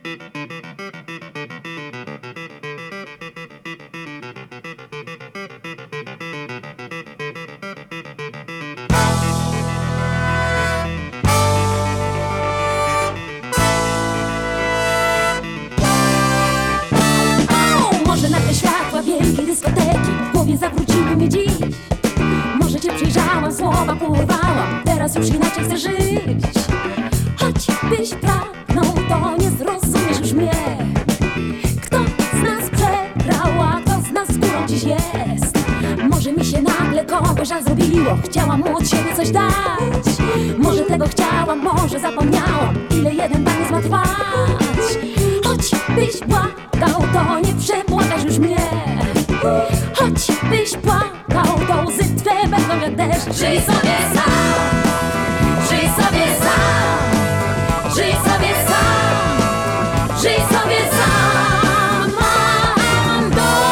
Może nagle światła wielkiej dyskoteki w głowie zawróciły mi dziś. Może cię przyjrzałam, słowa porwałam, teraz już inaczej chcę żyć. Choćbyś pragnął, to nie zrozumiesz już mnie. Kto z nas przegrał, a kto z nas skórą dziś jest? Może mi się nagle kogoś żal zrobiło, chciałam mu od siebie coś dać. Może tego chciałam, może zapomniałam, ile jeden taniec ma trwać. Choćbyś płakał, to nie przepłakasz już mnie. Choćbyś płakał, to łzy twe będą jak deszcz. Żyj sobie sam, żyj sobie sam, żyj sobie sam, żyj sobie sam. Mam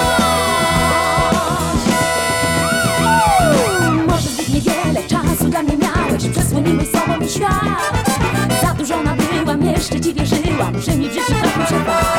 dość. Może zbyt niewiele czasu dla mnie miałeś, przesłoniłeś sobą mi świat. Za dużo nabyłam, jeszcze ci wierzyłam, że mi w życiu tak muszę trwać.